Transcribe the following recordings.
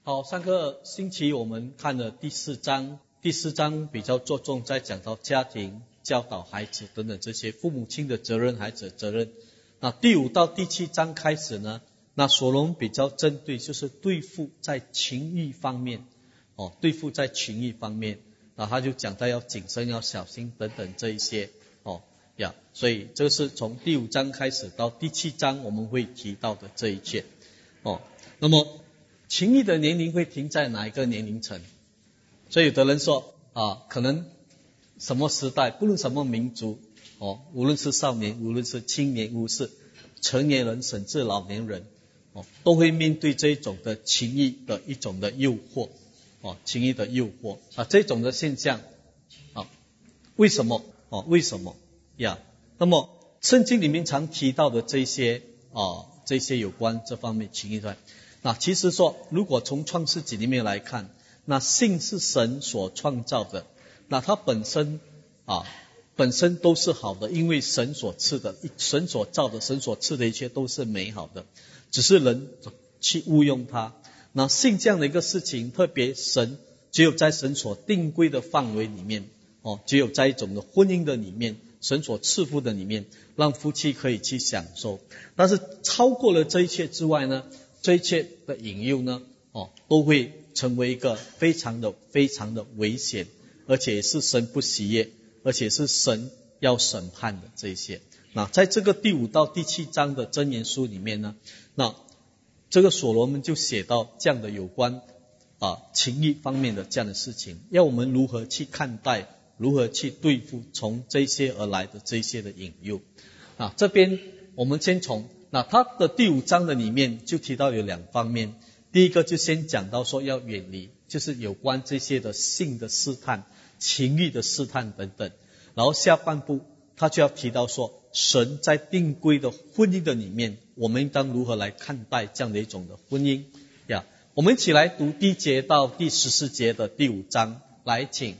好，上个星期我们看了第4章，第4章比较着重在讲到家庭、教导孩子等等这些父母亲的责任、孩子的责任。那第5到第7章开始呢，那所罗门比较针对就是对付在情欲方面，对付在情欲方面，那他就讲到要谨慎、要小心等等这一些，所以这是从第5章开始到第7章我们会提到的这一切，那么情欲的年龄会停在哪一个年龄层？所以有的人说可能什么时代，不论什么民族，无论是少年，无论是青年，无论是成年人，甚至老年人，都会面对这一种的情欲的一种的诱惑，情欲的诱惑这种的现象为什么？为什么呀？那么圣经里面常提到的这些有关这方面情欲的，那其实说，如果从创世纪里面来看，那性是神所创造的，那它本身都是好的，因为神所赐的，神所造的，神所赐的一切都是美好的，只是人去误用它。那性这样的一个事情，特别神只有在神所定规的范围里面，只有在一种的婚姻的里面，神所赐福的里面，让夫妻可以去享受。但是超过了这一切之外呢，这一切的引诱呢，都会成为一个非常的危险，而且是神不喜悦，而且是神要审判的这一些。那在这个第5到第7章的箴言书里面呢，那这个所罗门就写到这样的有关情欲方面的这样的事情，要我们如何去看待，如何去对付从这些而来的这些的引诱。这边我们先从他的第5章的里面就提到有2方面，第一个就先讲到说要远离，就是有关这些的性的试探、情欲的试探等等，然后下半部他就要提到说神在定规的婚姻的里面，我们应当如何来看待这样的一种的婚姻我们一起来读第1节到第14节的第5章，来请。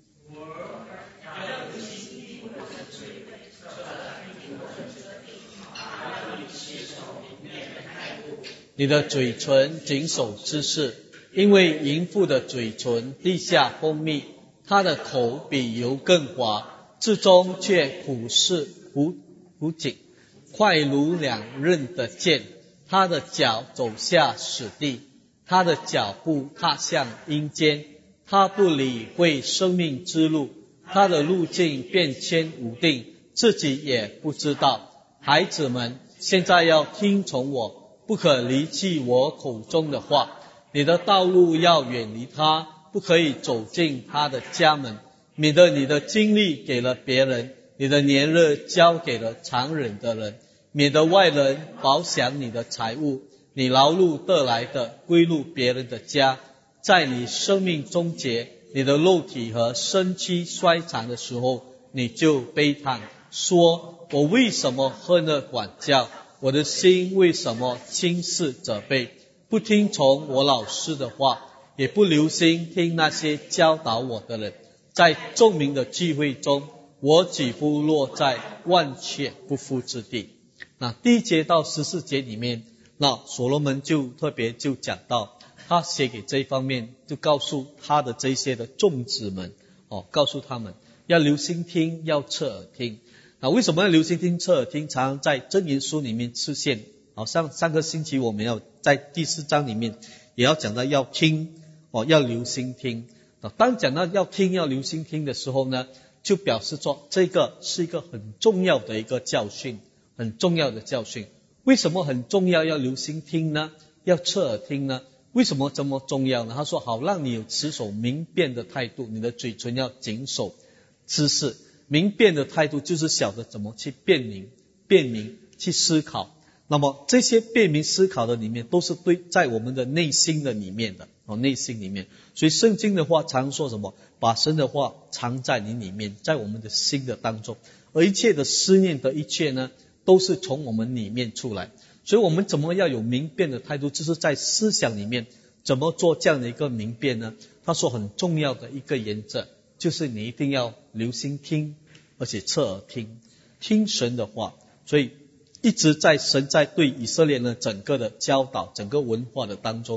你的嘴唇谨守知识，因为淫妇的嘴唇滴下蜂蜜，她的口比油更滑，至终却苦似苦井，快如2刃的剑。她的脚走下死地，她的脚步踏向阴间，她不理会生命之路，她的路径变迁无定，自己也不知道。孩子们，现在要听从我，不可离弃我口中的话，你的道路要远离他，不可以走进他的家门，免得你的精力给了别人，你的年日交给了残忍的人，免得外人饱享你的财物，你劳碌得来的归入别人的家。在你生命终结，你的肉体和身躯衰残的时候，你就悲叹说，我为什么恨恶管教，我的心为什么轻视责备，不听从我老师的话，也不留心听那些教导我的人。在众民的聚会中，我几乎落在万劫不复之地。那第1节到14节里面，那所罗门就特别就讲到，他写给这一方面，就告诉他的这些的众子们，告诉他们要留心听，要侧耳听。那为什么要留心听、侧耳听？常常在箴言书里面出现。上个星期我们要在第4章里面也要讲到要听，要留心听。当讲到要听、要留心听的时候呢，就表示说这个是一个很重要的一个教训，很重要的教训。为什么很重要要留心听呢？要侧耳听呢？为什么这么重要呢？他说好让你有持守明辨的态度，你的嘴唇要谨守知识。明辨的态度就是晓得怎么去辨明去思考。那么这些辨明思考的里面都是对在我们的内心的里面的，内心里面。所以圣经的话常说什么？把神的话藏在你里面，在我们的心的当中。而一切的思念的一切呢，都是从我们里面出来。所以我们怎么要有明辨的态度，就是在思想里面怎么做这样的一个明辨呢？他说很重要的一个原则，就是你一定要留心听，而且侧耳听神的话。所以一直在神在对以色列呢整个的教导，整个文化的当中，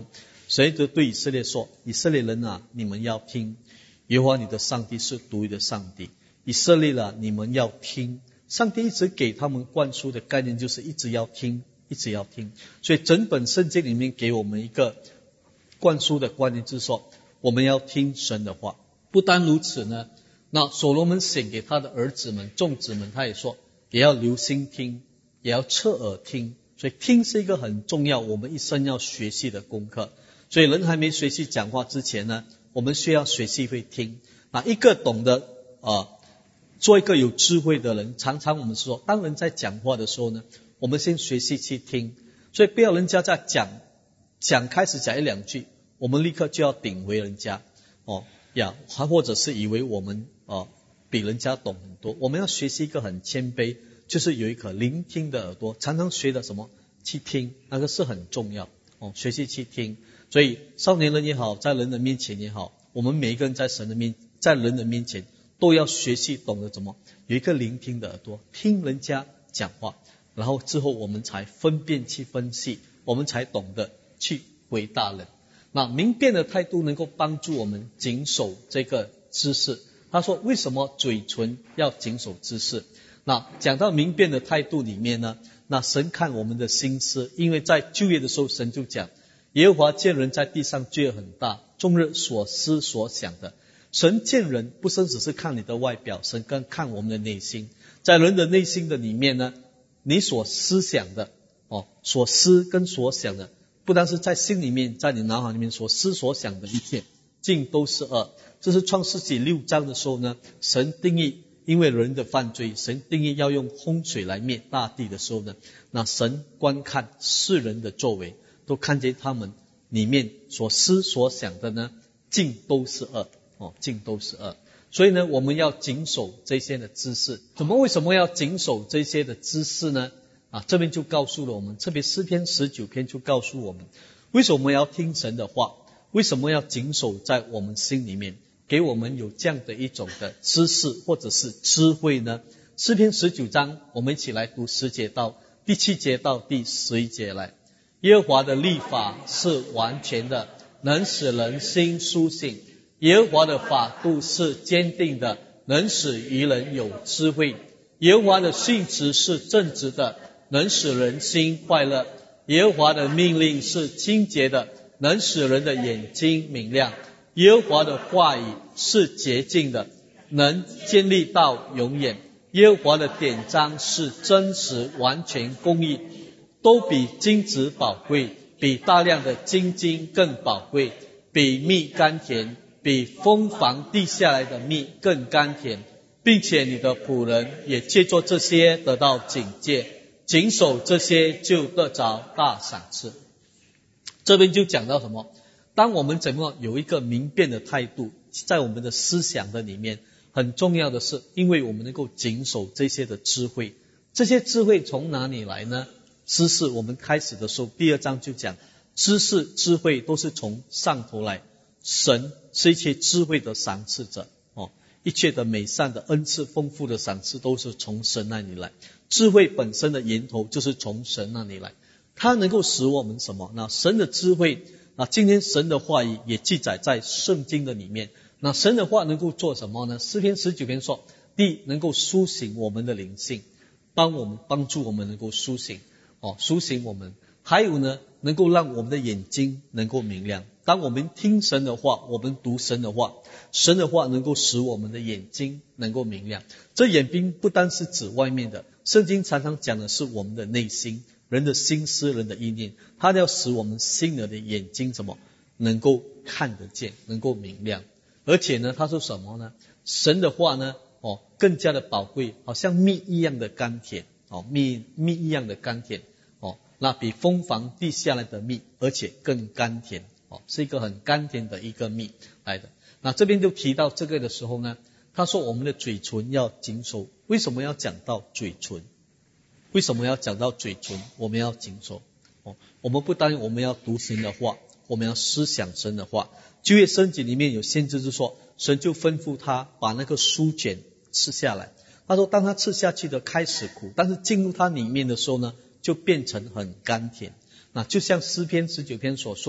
神就对以色列说，以色列人啊，你们要听，耶和华你的上帝是独一的上帝。以色列啊，你们要听。上帝一直给他们灌输的概念就是一直要听，一直要听。所以整本圣经里面给我们一个灌输的观念，就是说我们要听神的话。不单如此呢，那所罗门显给他的儿子们、众子们，他也说也要留心听，也要侧耳听。所以听是一个很重要，我们一生要学习的功课。所以人还没学习讲话之前呢，我们需要学习会听。那一个懂得做一个有智慧的人，常常我们说，当人在讲话的时候呢，我们先学习去听。所以不要人家在开始讲一两句，我们立刻就要顶回人家或者是以为我们比人家懂很多。我们要学习一个很谦卑，就是有一颗聆听的耳朵，常常学的什么？去听，那个是很重要学习去听。所以少年人也好，在人的面前也好，我们每一个人在人的面前都要学习懂得怎么有一个聆听的耳朵，听人家讲话，然后之后我们才分辨去分析，我们才懂得去回答人。那明辨的态度能够帮助我们谨守这个知识。他说为什么嘴唇要谨守知识？那讲到明辨的态度里面呢，那神看我们的心思，因为在旧约的时候神就讲，耶和华见人在地上罪恶很大，终日所思所想的。神见人不是只是看你的外表，神更看我们的内心。在人的内心的里面呢，你所思想的所思跟所想的，不单是在心里面，在你脑海里面所思所想的一切，尽都是恶。这是创世纪6章的时候呢，神定义因为人的犯罪，神定义要用洪水来灭大地的时候呢，那神观看世人的作为，都看见他们里面所思所想的呢，尽都是恶尽都是恶。所以呢，我们要谨守这些的知识。为什么要谨守这些的知识呢？这边就告诉了我们，特别诗篇19篇就告诉我们，为什么要听神的话，为什么要谨守在我们心里面，给我们有这样的一种的知识或者是智慧呢？诗篇19章，我们一起来读10节到第7节到第11节来。耶和华的律法是完全的，能使人心苏醒。耶和华的法度是坚定的，能使愚人有智慧。耶和华的训词是正直的，能使人心快乐。耶和华的命令是清洁的，能使人的眼睛明亮。耶和华的话语是洁净的，能建立到永远。耶和华的典章是真实完全公义，都比金子宝贵，比大量的金金更宝贵，比蜜甘甜，比蜂房滴下来的蜜更甘甜，并且你的仆人也借着这些得到警戒，谨守这些就得着大赏赐。这边就讲到什么？当我们怎么有一个明辨的态度，在我们的思想的里面，很重要的是，因为我们能够谨守这些的智慧。这些智慧从哪里来呢？知识我们开始的时候第2章就讲，知识智慧都是从上头来，神是一切智慧的赏赐者一切的美善的恩赐丰富的赏赐都是从神那里来。智慧本身的源头就是从神那里来，它能够使我们什么？那神的智慧，今天神的话语也记载在圣经的里面。那神的话能够做什么呢？诗篇19篇说，第一，能够苏醒我们的灵性，帮助我们能够苏醒苏醒我们。还有呢，能够让我们的眼睛能够明亮。当我们听神的话，我们读神的话，神的话能够使我们的眼睛能够明亮。这眼睛不单是指外面的，圣经常常讲的是我们的内心，人的心思，人的意念，它要使我们心里的眼睛什么能够看得见，能够明亮。而且呢，他说什么呢？神的话呢更加的宝贵，好像蜜一样的甘甜蜜一样的甘甜那比蜂房滴下来的蜜而且更甘甜是一个很甘甜的一个蜜来的。那这边就提到这个的时候呢，他说我们的嘴唇要谨守。为什么要讲到嘴唇？为什么要讲到嘴唇？我们要谨守我们不单我们要读神的话，我们要思想神的话。旧约圣经里面有先知就说，神就吩咐他把那个书卷吃下来。他说当他吃下去的开始苦，但是进入他里面的时候呢，就变成很甘甜。那就像诗篇19篇所说的，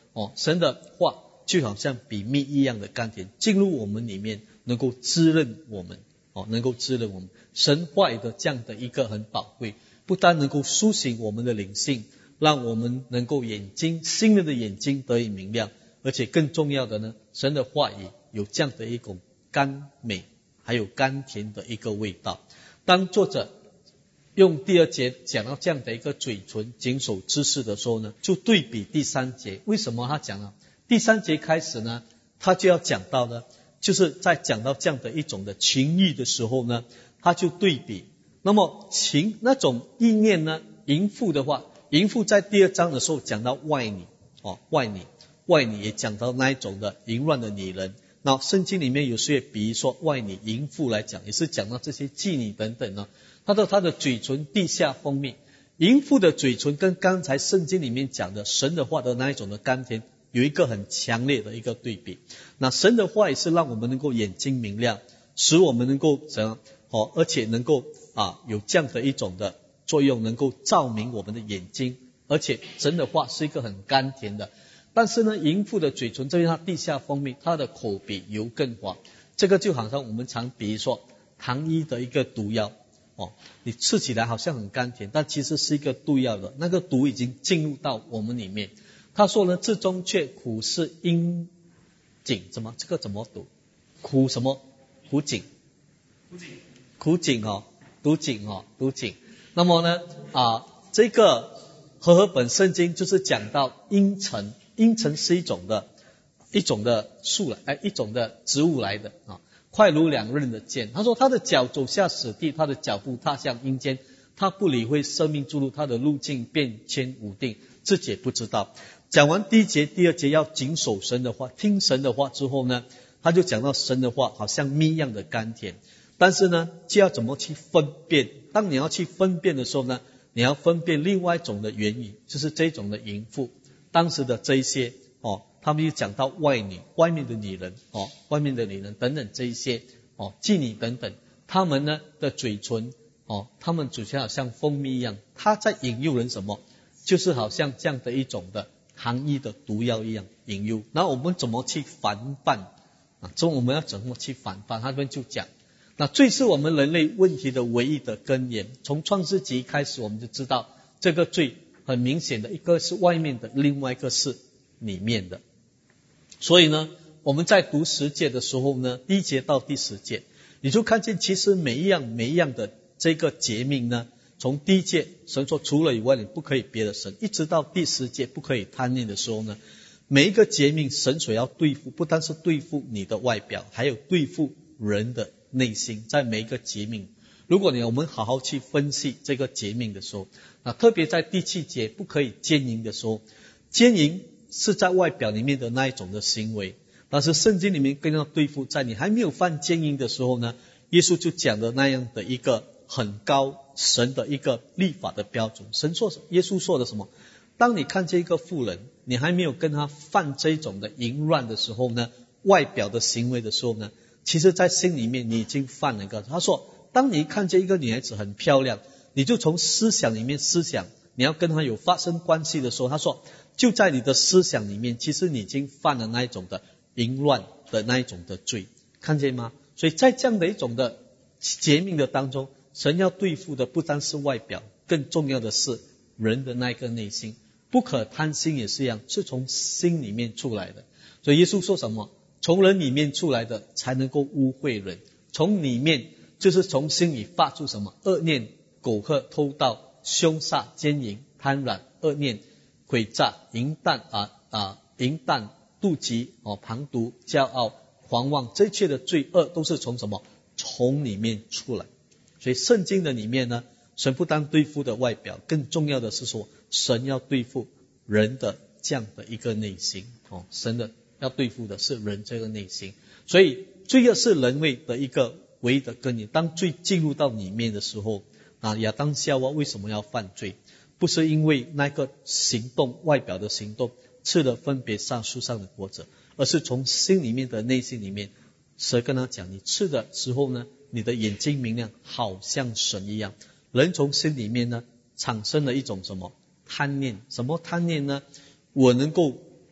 神的话就好像比蜜一样的甘甜，进入我们里面，能够滋润我们，能够滋润我们。神话语的这样的一个很宝贵，不但能够苏醒我们的灵性，让我们能够心灵的眼睛得以明亮，而且更重要的呢，神的话语有这样的一种甘美还有甘甜的一个味道。当作者用第2节讲到这样的一个嘴唇谨守知识的时候呢，就对比第3节。为什么他讲呢？第3节开始呢，他就要讲到呢，就是在讲到这样的一种的情欲的时候呢，他就对比。那么那种意念呢，淫妇的话，淫妇在第2章的时候讲到外女，外女也讲到那一种的淫乱的女人。那圣经里面有些比喻说外女淫妇来讲，也是讲到这些妓女等等呢。他的嘴唇地下蜂蜜，淫妇的嘴唇跟刚才圣经里面讲的神的话的那一种的甘甜有一个很强烈的一个对比。那神的话也是让我们能够眼睛明亮，使我们能够怎样而且能够有这样的一种的作用，能够照明我们的眼睛，而且神的话是一个很甘甜的。但是呢，淫妇的嘴唇这边它地下蜂蜜，它的口比油更滑。这个就好像我们常比喻说糖衣的一个毒药，你吃起来好像很甘甜，但其实是一个毒药的，那个毒已经进入到我们里面。他说呢，至终却苦是阴井，这个怎么读？苦什么？苦井，苦井毒井。那么呢这个和合本圣经就是讲到阴沉，阴沉是一种的树来，一种的植物来的快如2刃的剑。他说他的脚走下死地，他的脚步踏向阴间，他不理会生命之路，他的路径变迁无定，自己也不知道。讲完第1节第2节要谨守神的话，听神的话之后呢，他就讲到神的话好像蜜一样的甘甜。但是呢，就要怎么去分辨？当你要去分辨的时候呢，你要分辨另外一种的言语，就是这种的淫妇。当时的这一些他们又讲到外女，外面的女人等等这一些妓女等等，他们呢的嘴唇他们嘴唇好像蜂蜜一样，他在引诱人什么？就是好像这样的一种的糖衣的毒药一样引诱。那我们怎么去防范我们要怎么去防范？他们就讲，那罪是我们人类问题的唯一的根源。从创世纪开始，我们就知道这个罪很明显的，一个是外面的，另外一个是里面的。所以呢，我们在读10节的时候呢，第1节到第10节，你就看见其实每一样的这个诫命呢，从第1节神说除了以外你不可以别的神，一直到第10节不可以贪念的时候呢，每一个诫命神所要对付，不单是对付你的外表，还有对付人的内心。在每一个诫命，如果我们好好去分析这个诫命的时候，特别在第7节不可以奸淫的时候，奸淫是在外表里面的那一种的行为，但是圣经里面更要对付在你还没有犯奸淫的时候呢，耶稣就讲的那样的一个很高神的一个立法的标准。耶稣说的什么？当你看见一个妇人，你还没有跟他犯这种的淫乱的时候呢，外表的行为的时候呢，其实在心里面你已经犯了一个。他说当你看见一个女孩子很漂亮，你就从思想里面思想你要跟她有发生关系的时候，他说就在你的思想里面，其实你已经犯了那一种的淫乱的那一种的罪，看见吗？所以在这样的一种的诫命的当中，神要对付的不单是外表，更重要的是人的那一个内心。不可贪心也是一样，是从心里面出来的。所以耶稣说什么？从人里面出来的才能够污秽人。从里面就是从心里发出什么？恶念、苟合、偷盗、凶煞、奸淫、贪婪、恶念、诡诈、淫荡、妒忌、旁毒、骄傲、狂妄，这一切的罪恶都是从什么？从里面出来。所以圣经的里面呢，神不单对付的外表，更重要的是说神要对付人的这样的一个内心神的要对付的是人这个内心。所以罪恶是人为的一个唯一的根源。当罪进入到里面的时候亚当夏娃为什么要犯罪？不是因为那个行动，外表的行动吃了分别善树上的果子，而是从心里面的内心里面，神跟他讲，你吃的时候呢，你的眼睛明亮，好像神一样。人从心里面呢产生了一种什么贪念？什么贪念呢？我能够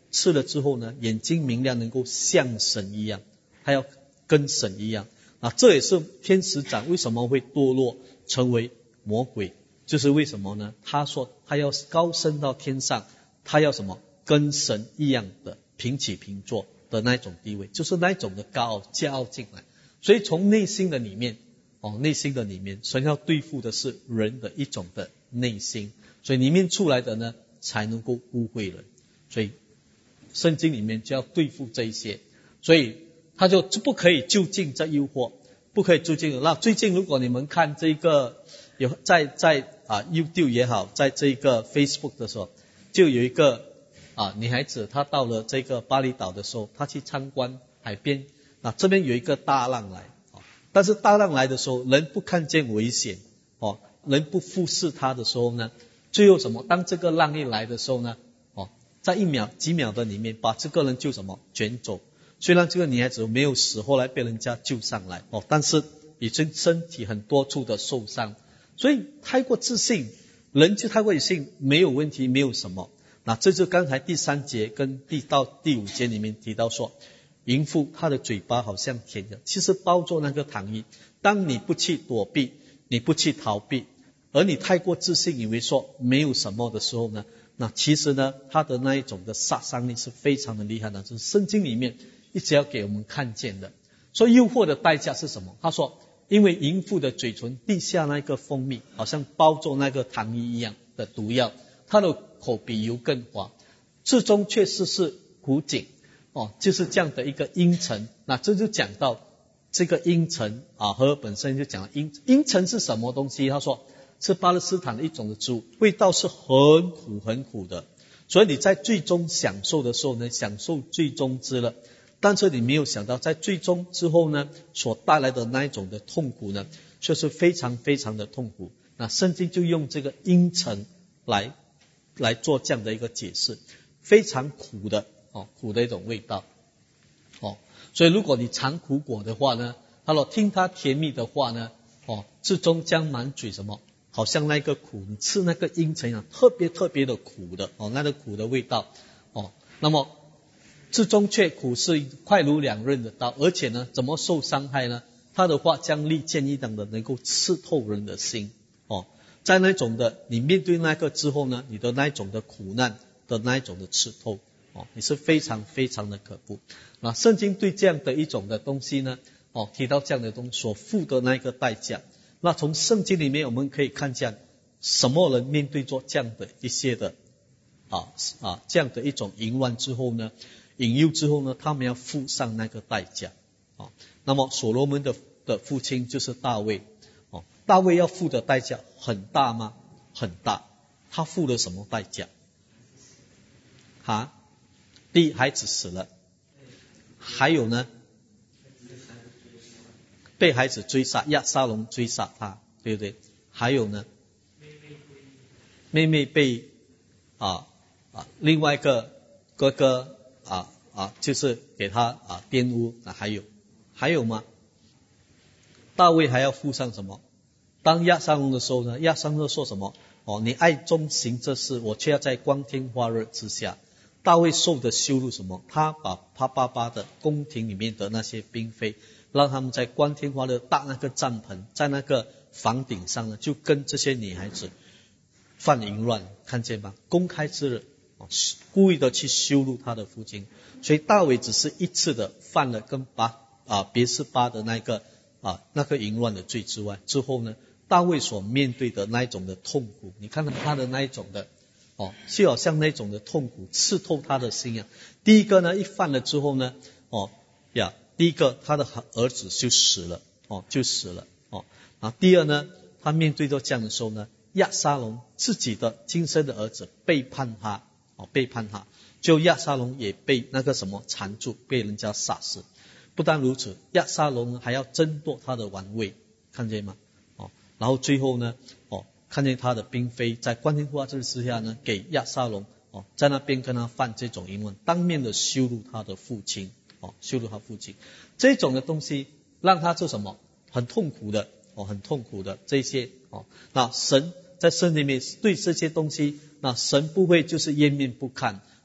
吃了之后呢，眼睛明亮，能够像神一样，他要跟神一样啊。这也是天使长为什么会堕落成为魔鬼，就是为什么呢？他说他要高升到天上，他要什么？跟神一样的平起平坐的那种地位，就是那种的高傲骄傲进来。所以从内心的里面内心的里面，神要对付的是人的一种的内心，所以里面出来的呢才能够污秽人。所以圣经里面就要对付这一些，所以他就不可以就近这诱惑，不可以就近。那最近如果你们看这个有在YouTube 也好，在这个 Facebook 的时候，就有一个女孩子，她到了这个巴厘岛的时候，她去参观海边，这边有一个大浪来，但是大浪来的时候，人不看见危险，人不忽视它的时候呢，最后什么？当这个浪一来的时候呢，在几秒的里面，把这个人就什么卷走。虽然这个女孩子没有死，后来被人家救上来，但是已经身体很多处的受伤。所以太过自信，人就太过自信，没有问题，没有什么。那这就刚才第3节跟到第5节里面提到说，淫妇她的嘴巴好像甜的，其实包着那个糖衣。当你不去躲避，你不去逃避，而你太过自信，以为说没有什么的时候呢，那其实呢，它的那一种的杀伤力是非常的厉害的，这是圣经里面一直要给我们看见的。所以诱惑的代价是什么？他说，因为淫妇的嘴唇滴下那个蜂蜜，好像包着那个糖衣一样的毒药，他的口比油更滑，至终却是苦井，就是这样的一个阴沉。那这就讲到这个阴沉和本身就讲了阴沉是什么东西？他说是巴勒斯坦的一种的植物，味道是很苦很苦的，所以你在最终享受的时候呢，享受最终之乐，但是你没有想到在最终之后呢，所带来的那一种的痛苦呢，却是非常非常的痛苦。那圣经就用这个阴沉来做这样的一个解释，非常苦的苦的一种味道所以如果你尝苦果的话呢，他说听他甜蜜的话呢，至终将满嘴什么，好像那个苦，你吃那个阴沉一样，特别特别的苦的那个苦的味道那么至终却苦是快如2刃的刀，而且呢，怎么受伤害呢？他的话将利剑一样的能够刺透人的心在那种的你面对那个之后呢，你的那一种的苦难的那一种的刺透你是非常非常的可怖。那圣经对这样的一种的东西呢提到这样的东西所付的那个代价。那从圣经里面我们可以看见什么人面对做这样的一些的这样的一种淫乱之后呢，引诱之后呢，他们要付上那个代价那么所罗门的父亲就是大卫大卫要付的代价很大吗？很大。他付了什么代价？第一，孩子死了，还有呢，被孩子追杀，押沙龙追杀他，对不对？还有呢，妹妹被另外一个哥哥就是给他玷污还有吗？大卫还要付上什么？当押沙龙的时候呢，押沙龙说什么？你爱中行这事，我却要在光天化日之下。大卫受的羞辱什么？他把他爸爸的宫廷里面的那些嫔妃，让他们在光天化日搭那个帐篷，在那个房顶上呢，就跟这些女孩子犯淫乱，看见吗？公开之日故意的去羞辱他的父亲。所以大卫只是一次的犯了跟别是巴的那个淫乱的罪之外，之后呢，大卫所面对的那一种的痛苦，你看到他的那一种的就好像那种的痛苦刺透他的心第一个呢，一犯了之后呢第一个他的儿子就死了第二呢，他面对到这样的时候呢，押沙龙自己的亲生的儿子背叛他就押沙龙也被那个什么缠住，被人家杀死。不但如此，押沙龙还要争夺他的王位，看见吗？然后最后呢看见他的嫔妃在光天化日之下呢，给押沙龙在那边跟他犯这种淫乱，当面的羞辱他的父亲羞辱他父亲。这种的东西让他做什么？很痛苦的很痛苦的这些那神在圣经里面对这些东西，那神不会就是掩面不看，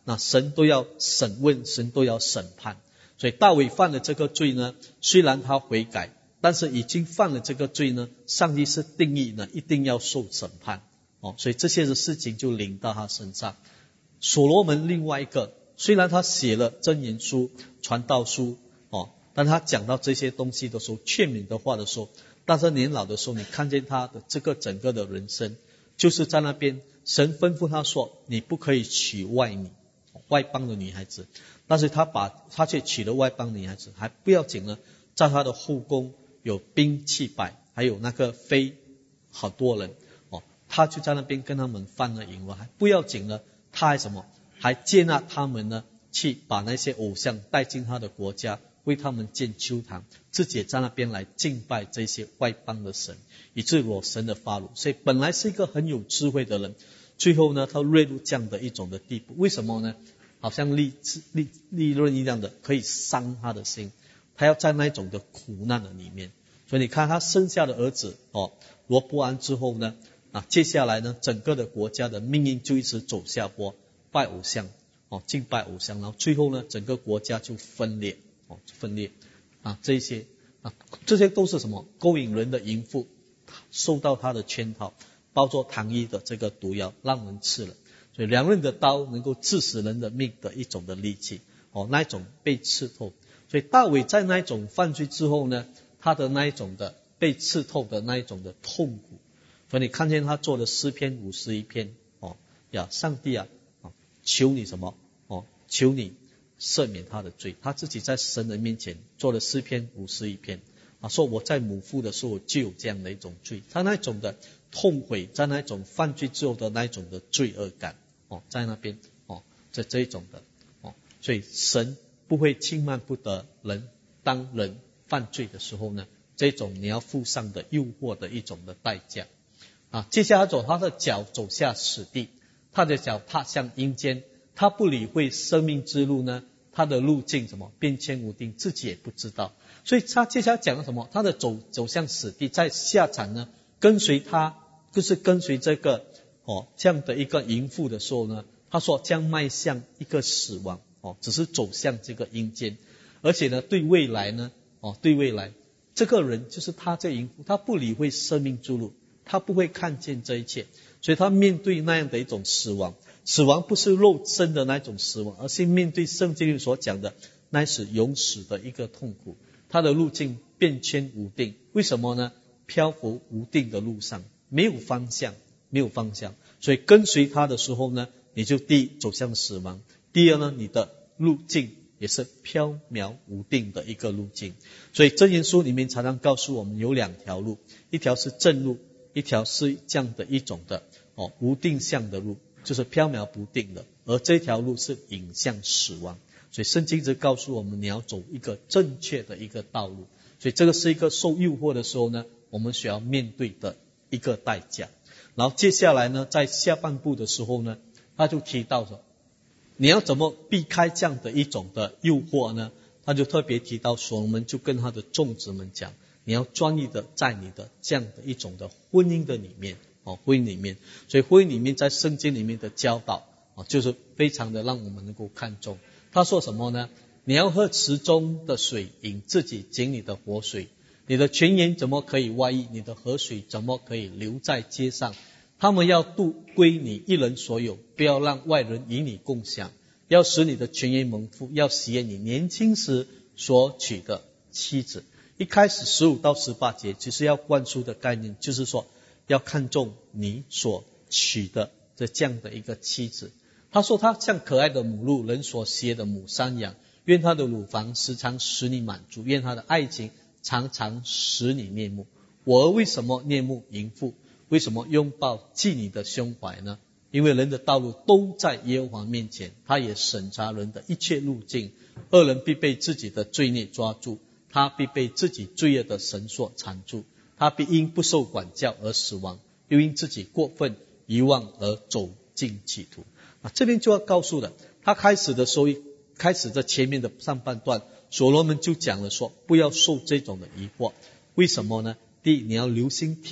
那神都要审问，神都要审判。所以大卫犯了这个罪呢，虽然他悔改，但是已经犯了这个罪呢，上帝是定义呢一定要受审判。所以这些的事情就临到他身上。所罗门另外一个，虽然他写了箴言书、传道书，但他讲到这些东西的时候，劝勉的话的时候，但是年老的时候，你看见他的这个整个的人生，就是在那边神吩咐他说，你不可以娶外邦的女孩子，但是他却娶了外邦的女孩子，还不要紧呢，在他的后宫有兵器百，还有那个妃好多人，他就在那边跟他们犯了淫乱，还不要紧呢，他还什么，还接纳他们呢，去把那些偶像带进他的国家，为他们建丘坛，自己也在那边来敬拜这些外邦的神，以致我神的发怒。所以本来是一个很有智慧的人，最后呢，他坠入这样的一种的地步。为什么呢？好像利润一样的，可以伤他的心，他要在那种的苦难的里面。所以你看他生下的儿子罗波安之后呢，接下来呢，整个的国家的命运就一直走下坡，拜偶像，敬拜偶像，然后最后呢，整个国家就分裂，这些都是什么？勾引人的淫妇，受到他的圈套，包作糖衣的这个毒药，让人吃了。所以两刃的刀能够致死人的命的一种的利器，那一种被刺透。所以大卫在那一种犯罪之后呢，他的那一种的被刺透的那一种的痛苦。所以你看见他做的诗篇51篇，上帝求你什么？求你赦免他的罪。他自己在神的面前做了诗篇51篇，说我在母腹的时候就有这样的一种罪。他那种的痛悔，在那种犯罪之后的那种的罪恶感，在那边，这一种的，所以神不会轻慢不得人，当人犯罪的时候呢，这种你要付上的诱惑的一种的代价。接下来他的脚走下死地，他的脚踏向阴间，他不理会生命之路呢，他的路径什么变迁无定，自己也不知道。所以他接下来讲了什么？他的走向死地，在下场呢，跟随他，就是跟随这个这样的一个淫妇的时候呢，他说将迈向一个死亡，只是走向这个阴间。而且呢，对未来呢，对未来这个人就是他这淫妇，他不理会生命之路，他不会看见这一切，所以他面对那样的一种死亡。死亡不是肉身的那种死亡，而是面对圣经里所讲的那是永死的一个痛苦。他的路径变迁无定，为什么呢？漂浮无定的路上，没有方向，所以跟随他的时候呢，你就第一走向死亡，第二呢，你的路径也是飘渺无定的一个路径。所以箴言书里面常常告诉我们有两条路，一条是正路，一条是这样的一种的无定向的路，就是飘渺不定的，而这条路是引向死亡。所以圣经只告诉我们，你要走一个正确的一个道路。所以这个是一个受诱惑的时候呢，我们需要面对的一个代价。然后接下来呢，在下半部的时候呢，他就提到说，你要怎么避开这样的一种的诱惑呢？他就特别提到所罗门就跟他的众子们讲，你要专一的在你的这样的一种的婚姻的里面，婚姻里面。所以婚姻里面在圣经里面的教导就是非常的让我们能够看重。他说什么呢？你要喝池中的水，饮自己井里的活水。你的泉源怎么可以外溢？你的河水怎么可以流在街上？他们要渡归你一人所有，不要让外人与你共享。要使你的泉源蒙福，要喜悦你年轻时所娶的妻子。一开始15到18节其实要灌输的概念就是说，要看重你所娶的这样的一个妻子。他说他像可爱的母鹿，人所喜悦的母山羊，愿他的乳房时常使你满足，愿他的爱情常常使你恋慕。我儿为什么恋慕淫妇？为什么拥抱妓女的胸怀呢？因为人的道路都在耶和华面前，他也审查人的一切路径。恶人必被自己的罪孽抓住，他必被自己罪恶的绳索缠住，他必因不受管教而死亡，又因自己过分遗忘而走进歧途。这边就要告诉的，他开始的时候，开始在前面的上半段，所罗门就讲了说，不要受这种的疑惑。为什么呢？第一，你要留心听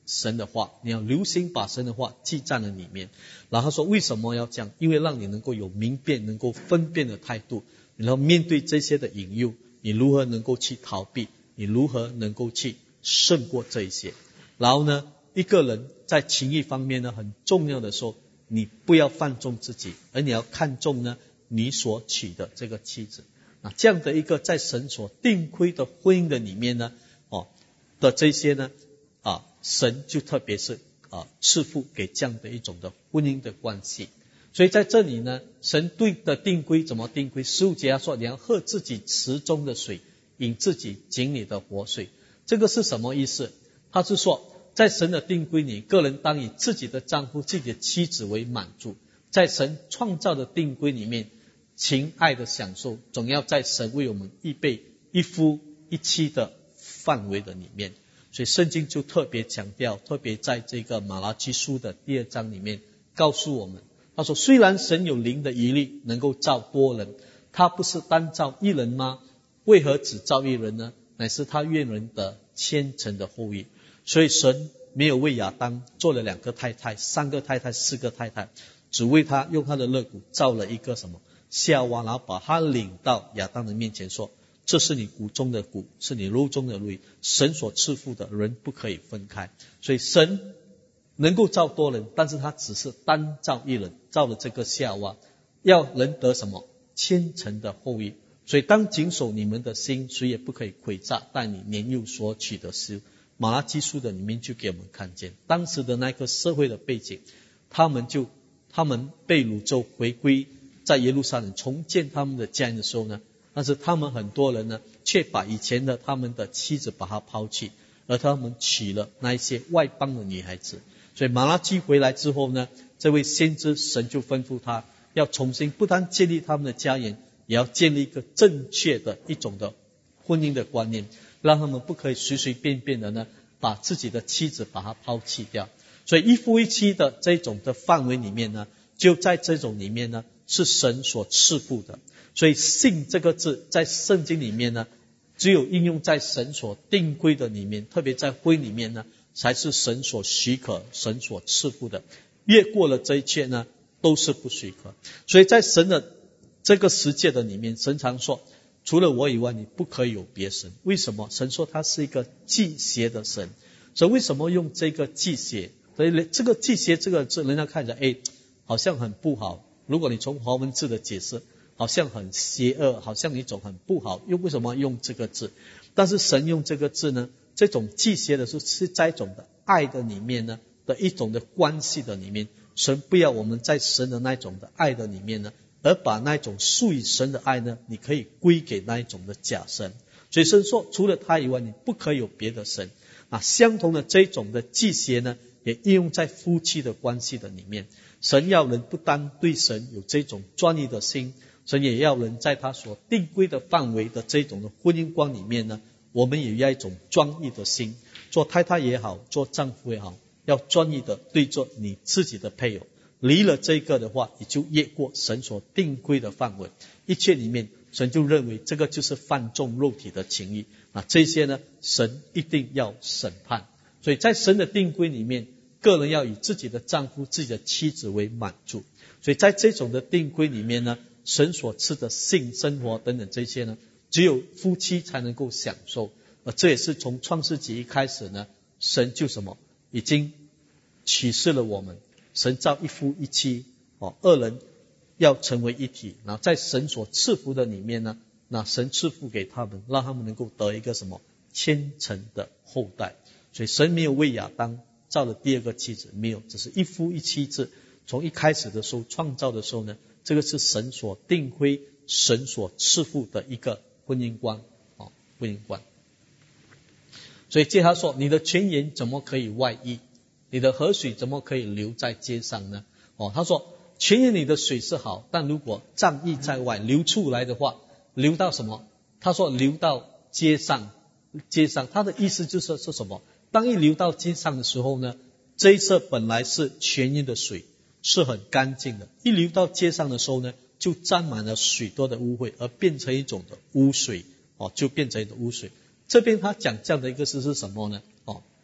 神的话，你要留心把神的话记在了里面。然后他说为什么要这样？因为让你能够有明辨能够分辨的态度，然后面对这些的引诱，你如何能够去逃避，你如何能够去胜过这一些。然后呢，一个人在情欲方面呢，很重要的说，你不要放纵自己，而你要看重呢你所娶的这个妻子。这样的一个在神所定规的婚姻的里面呢，的这些呢，神就特别是赐福给这样的一种的婚姻的关系。所以在这里呢，神对的定规怎么定规？15节他说你要喝自己池中的水，饮自己井里的活水。这个是什么意思？他是说在神的定规里，个人当以自己的丈夫自己的妻子为满足。在神创造的定规里面，情爱的享受总要在神为我们预备一夫一妻的范围的里面。所以圣经就特别强调，特别在这个马拉基书的2章里面告诉我们，他说虽然神有灵的一力能够造多人，他不是单造一人吗？为何只造一人呢？乃是他愿人的虔诚的后裔。所以神没有为亚当做了2个太太、3个太太、4个太太，只为他用他的肋骨造了一个什么夏娃，然后把他领到亚当的面前说，这是你骨中的骨，是你肉中的肉，神所赐福的人不可以分开。所以神能够造多人，但是他只是单造一人，造了这个夏娃，要人得什么虔诚的后裔。所以当谨守你们的心，谁也不可以诡诈带你年幼所取的事。马拉基书的里面就给我们看见当时的那个社会的背景，他们被掳之后回归，在耶路撒冷重建他们的家园的时候呢，但是他们很多人呢，却把以前的他们的妻子把他抛弃，而他们娶了那一些外邦的女孩子。所以马拉基回来之后呢，这位先知神就吩咐他要重新不但建立他们的家园，也要建立一个正确的一种的婚姻的观念，让他们不可以随随便便的呢把自己的妻子把他抛弃掉。所以一夫一妻的这种的范围里面呢，就在这种里面呢是神所赐福的。所以信这个字在圣经里面呢，只有应用在神所定规的里面，特别在婚里面呢，才是神所许可、神所赐福的。越过了这一切呢，都是不许可。所以在神的这个世界的里面，神常说除了我以外你不可以有别神。为什么？神说他是一个忌邪的神。所以为什么用这个忌邪？所以这个忌邪这个字人家看着好像很不好，如果你从华文字的解释好像很邪恶，好像一种很不好，又为什么用这个字？但是神用这个字呢，这种忌邪的是在一种的爱的里面呢的一种的关系的里面。神不要我们在神的那种的爱的里面呢，而把那种属于神的爱呢，你可以归给那一种的假神。所以神说除了他以外你不可以有别的神。相同的这种的忌邪呢，也应用在夫妻的关系的里面。神要人不单对神有这种专一的心，神也要人在他所定规的范围的这种的婚姻观里面呢，我们也要一种专一的心。做太太也好，做丈夫也好，要专一的对着你自己的配偶。离了这个的话，你就越过神所定规的范围，一切里面神就认为这个就是放纵肉体的情欲。这些呢，神一定要审判。所以在神的定规里面，个人要以自己的丈夫、自己的妻子为满足。所以在这种的定规里面呢，神所赐的性生活等等这些呢，只有夫妻才能够享受。这也是从创世纪一开始呢，神就已经启示了我们，神造一夫一妻，二人要成为一体。然后在神所赐福的里面呢，那神赐福给他们，让他们能够得一个虔诚的后代。所以神没有为亚当造了第二个妻子，没有，只是一夫一妻制。从一开始的时候创造的时候呢，这个是神所定规、神所赐福的一个婚姻观，婚姻观。所以接他说，你的泉源怎么可以外溢？你的河水怎么可以流在街上呢？他说泉源里的水是好，但如果仗溢在外流出来的话，流到什么？他说流到街上。他的意思就是说什么？当一流到街上的时候呢，这一侧本来是泉源的水是很干净的，一流到街上的时候呢，就沾满了许多的污秽，而变成一种的污水，就变成一种污水。这边他讲这样的一个事是什么呢？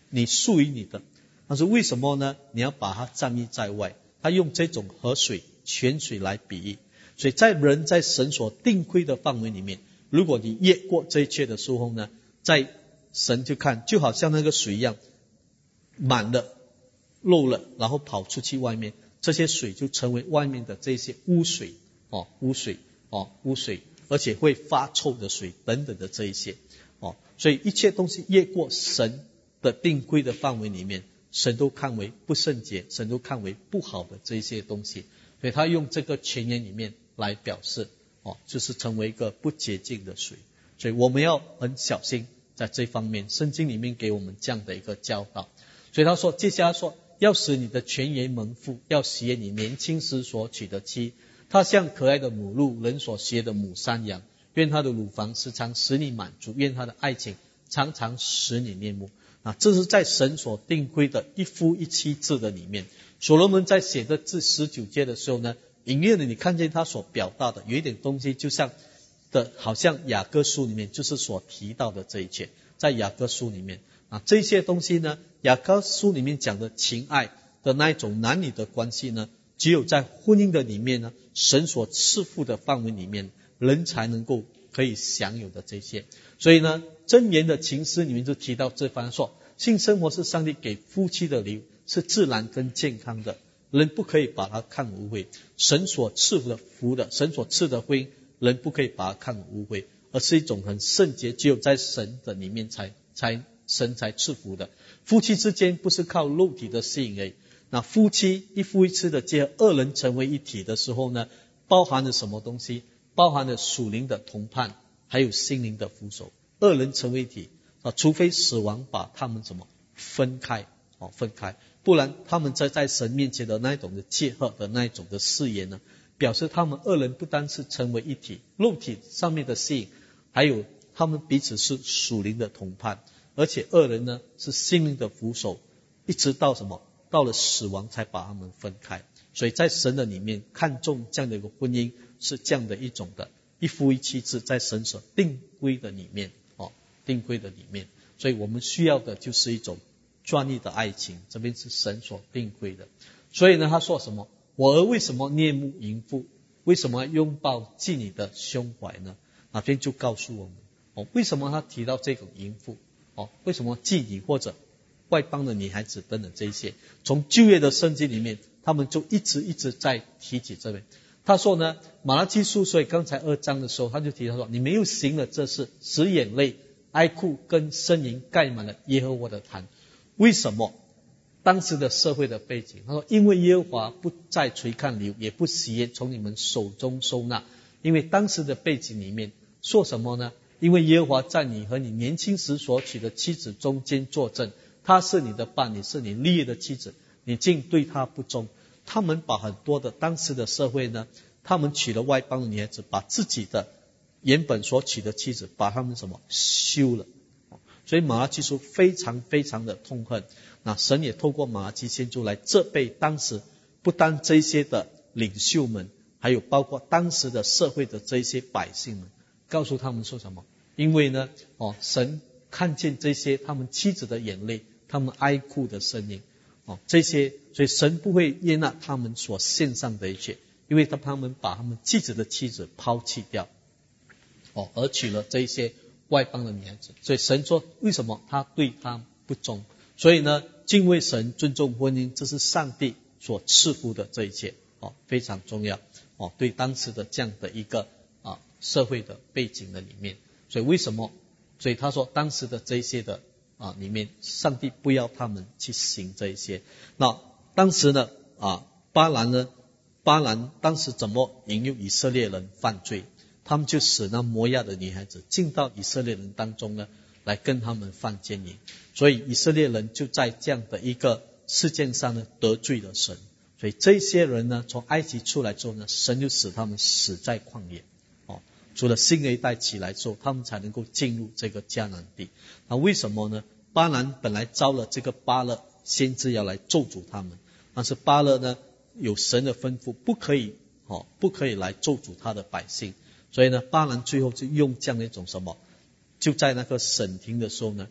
你属于你的。但是为什么呢？你要把它站立在外。他用这种河水、泉水来比喻。所以在人在神所定规的范围里面，如果你越过这一切的时候呢，在神就看就好像那个水一样，满了漏了，然后跑出去外面，这些水就成为外面的这些污水，污水，而且会发臭的水等等的这一些，所以一切东西越过神的定规的范围里面，神都看为不圣洁，神都看为不好的这一些东西，所以他用这个泉源里面来表示，就是成为一个不洁净的水。所以我们要很小心在这方面，圣经里面给我们这样的一个教导。所以他说，接下来说，要使你的泉源蒙福，要喜悦你年轻时所娶的妻，她像可爱的母鹿，人所喜悦的母山羊，愿她的乳房时常使你满足，愿她的爱情常常使你恋慕。这是在神所定规的一夫一妻制的里面。所罗门在写的这19节的时候呢，隐约的你看见他所表达的有一点东西，就像好像雅各书里面就是所提到的这一切，在雅各书里面这些东西呢，雅各书里面讲的情爱的那一种男女的关系呢，只有在婚姻的里面呢，神所赐福的范围里面，人才能够可以享有的这些。所以呢，箴言的情诗里面就提到这番说，性生活是上帝给夫妻的礼物，是自然跟健康的，人不可以把它看污秽。神所赐的福的，神所赐的婚姻，人不可以把它看污秽，而是一种很圣洁，只有在神的里面神才赐福的。夫妻之间不是靠肉体的吸引而已。那夫妻一夫一妻的结合，二人成为一体的时候呢，包含了什么东西？包含了属灵的同伴，还有心灵的扶手。二人成为一体，除非死亡把他们分开，不然他们在神面前的那一种的结合的那一种的誓言呢，表示他们二人不单是成为一体，肉体上面的吸引，还有他们彼此是属灵的同伴，而且二人呢是心灵的扶手，一直到到了死亡才把他们分开。所以在神的里面看重这样的一个婚姻，是这样的一种的一夫一妻制，在神所定规的里面，所以我们需要的就是一种专一的爱情，这边是神所定规的。所以呢，他说什么？我儿为什么恋慕淫妇？为什么拥抱妓女的胸怀呢？那边就告诉我们，为什么他提到这种淫妇？为什么妓女或者外邦的女孩子等等这一些？从旧约的圣经里面，他们就一直在提起这边。他说呢，马拉基书，所以刚才2章的时候，他就提到说，你们又行了这事，使眼泪、哀哭跟呻吟盖满了耶和华的坛。为什么？当时的社会的背景，他说，因为耶和华不再垂看礼物，也不喜悦从你们手中收纳。因为当时的背景里面说什么呢？因为耶和华在你和你年轻时所娶的妻子中间作证，她是你的伴侣，是你立业的妻子，你竟对她不忠。他们把很多的当时的社会呢，他们娶了外邦的女孩子，把自己的原本所娶的妻子把他们休了。所以马拉基书非常非常的痛恨。那神也透过马拉基先知来责备当时不单这些的领袖们，还有包括当时的社会的这一些百姓们，告诉他们说什么？因为呢，神看见这些他们妻子的眼泪，他们哀哭的声音，这些，所以神不会悦纳他们所献上的一切，因为他们把他们自己的妻子抛弃掉，而娶了这一些外邦的女孩子。所以神说，为什么他对他不忠？所以呢，敬畏神、尊重婚姻，这是上帝所赐福的这一切，非常重要，对当时的这样的一个社会的背景的里面。所以为什么？所以他说当时的这一些的里面，上帝不要他们去行这一些。那当时呢巴兰当时怎么引诱以色列人犯罪？他们就使那摩押的女孩子进到以色列人当中呢，来跟他们犯奸淫。所以以色列人就在这样的一个事件上呢得罪了神。所以这些人呢，从埃及出来之后呢，神就使他们死在旷野。除了新的一代起来之后，他们才能够进入这个迦南地。那为什么呢？巴兰本来招了这个巴勒先知要来咒诅他们，但是巴勒呢有神的吩咐，不可以来咒诅他的百姓。所以呢，巴兰最后就用这样的一种就在那个审庭的时候呢，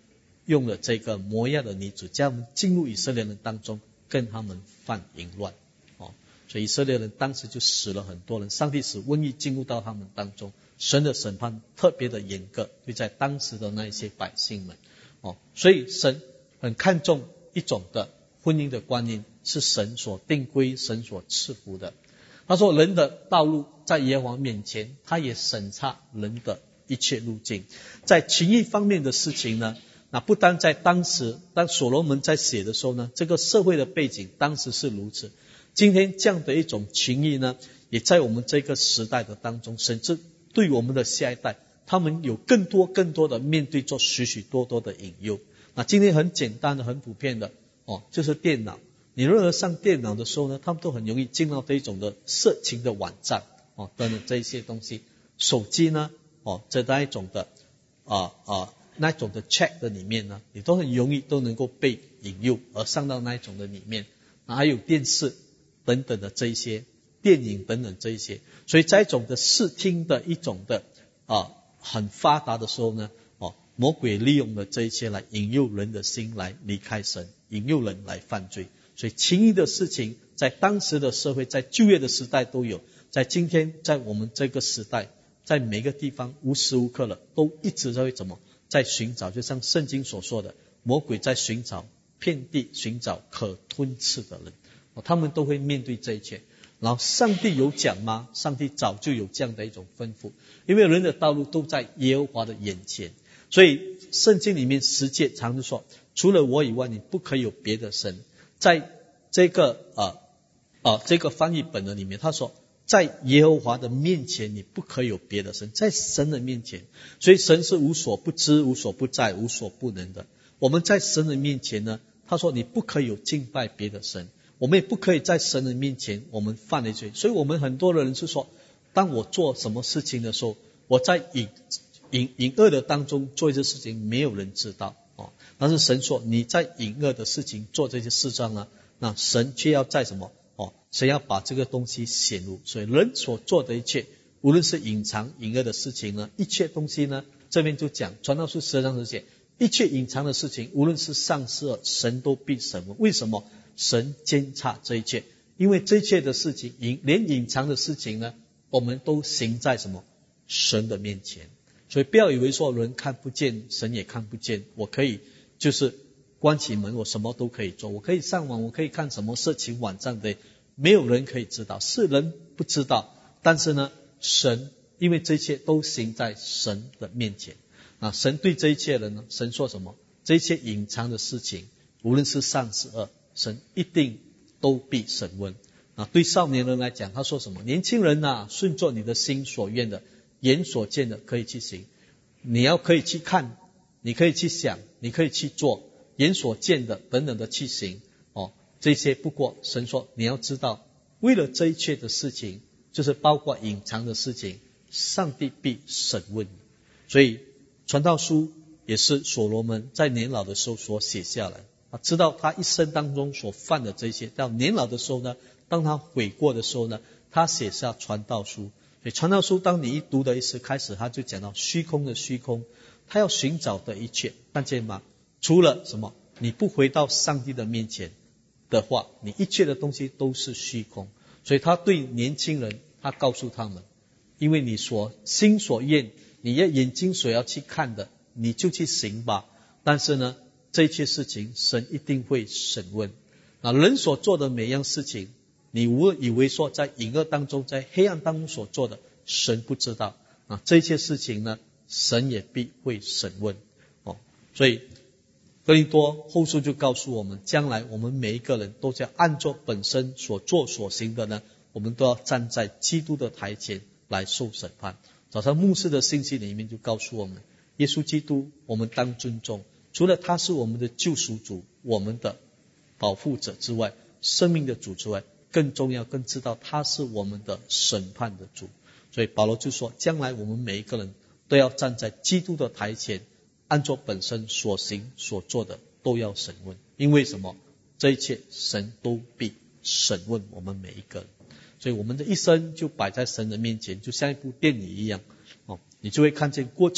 用了这个摩押的女子，将他们进入以色列人当中，跟他们犯淫乱。所以以色列人当时就死了很多人，上帝使瘟疫进入到他们当中，神的审判特别的严格，对在当时的那一些百姓们。所以神很看重一种的婚姻的观念，是神所定规、神所赐福的。他说人的道路在耶和华面前，他也审查人的一切路径。在情欲方面的事情呢，那不单在当时，当所罗门在写的时候呢，这个社会的背景当时是如此，今天这样的一种情欲呢，也在我们这个时代的当中，甚至对我们的下一代，他们有更多的面对做许许多多的引诱。那今天很简单的很普遍的就是电脑，你任何上电脑的时候呢，他们都很容易进到这一种的色情的网站等等这一些东西。手机呢这那一种的那种的 chat 的里面呢，你都很容易都能够被引诱而上到那一种的里面。还有电视等等的这一些电影等等这一些，所以在一种的视听的一种的很发达的时候呢，魔鬼利用了这一些来引诱人的心来离开神，引诱人来犯罪。所以情欲的事情在当时的社会，在旧约的时代都有，在今天在我们这个时代，在每个地方无时无刻了都一直在寻找，就像圣经所说的，魔鬼在寻找遍地寻找可吞吃的人，他们都会面对这一切。然后上帝有讲吗？上帝早就有这样的一种吩咐，因为人的道路都在耶和华的眼前。所以圣经里面十诫常就说，除了我以外你不可以有别的神。在这个这个翻译本的里面他说，在耶和华的面前你不可以有别的神，在神的面前。所以神是无所不知、无所不在、无所不能的。我们在神的面前呢，他说你不可以有敬拜别的神，我们也不可以在神的面前我们犯了罪。所以我们很多的人是说，当我做什么事情的时候，我在隐恶的当中做一些事情，没有人知道但是神说你在隐恶的事情做这些事上呢，那神却要在什么神要把这个东西显露。所以人所做的一切，无论是隐藏隐恶的事情呢，一切东西呢，这边就讲传道书12章10节，一切隐藏的事情，无论是善是恶，神都必审问。为什么？神监察这一切，因为这一切的事情，连隐藏的事情呢，我们都行在什么？神的面前。所以不要以为说人看不见，神也看不见，我可以就是关起门，我什么都可以做，我可以上网，我可以看什么色情网站的，没有人可以知道，是人不知道。但是呢，神因为这一切都行在神的面前，神对这一切人呢，神说什么？这一切隐藏的事情，无论是善是恶，神一定都必审问。对少年人来讲，他说什么？年轻人顺做你的心所愿的，眼所见的可以去行。你要可以去看，你可以去想，你可以去做，眼所见的等等的去行这些。不过神说你要知道，为了这一切的事情，就是包括隐藏的事情，上帝必审问你。所以传道书也是所罗门在年老的时候所写下来，知道他一生当中所犯的这些，到年老的时候呢，当他悔过的时候呢，他写下传道书。所以传道书当你一读的一时开始，他就讲到虚空的虚空，他要寻找的一切，看见吗？除了什么？你不回到上帝的面前的话，你一切的东西都是虚空。所以他对年轻人，他告诉他们，因为你所心所愿，你眼睛所要去看的，你就去行吧。但是呢，这一切事情神一定会审问。人所做的每样事情，你无以为说在隐恶当中，在黑暗当中所做的，神不知道这一切事情呢，神也必会审问所以哥林多后书就告诉我们，将来我们每一个人都将按照本身所做所行的呢，我们都要站在基督的台前来受审判。早上牧师的信息里面就告诉我们，耶稣基督我们当尊重，除了他是我们的救赎主，我们的保护者之外，生命的主之外，更重要更知道他是我们的审判的主。所以保罗就说，将来我们每一个人都要站在基督的台前，按照本身所行所做的都要审问。因为什么？这一切神都必审问我们每一个人。所以我们的一生就摆在神的面前，就像一部电影一样你就会看见过去